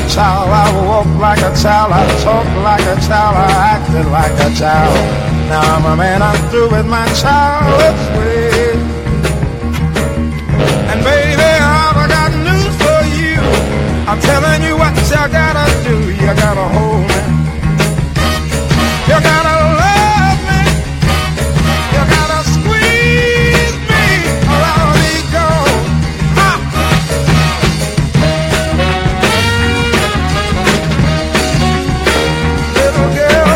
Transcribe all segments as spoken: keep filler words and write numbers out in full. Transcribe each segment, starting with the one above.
a child, I walked like a child, I talked like a child, I acted like a child. Now I'm a man, I'm through with my child's ways. And baby, I've got news for you. I'm telling you what you gotta do. You gotta hold me. You gotta love me. You gotta squeeze me or I'll be gone. Ha! Little girl.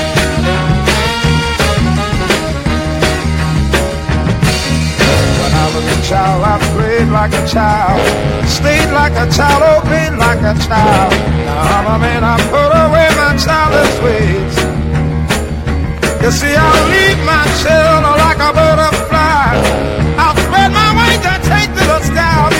When I was a child, I prayed like a child, stayed like a child, obeyed like a child. Now I'm a man, I put away my childish ways. You see, I'll leave my shell like a butterfly. I'll spread my wings and take to the sky.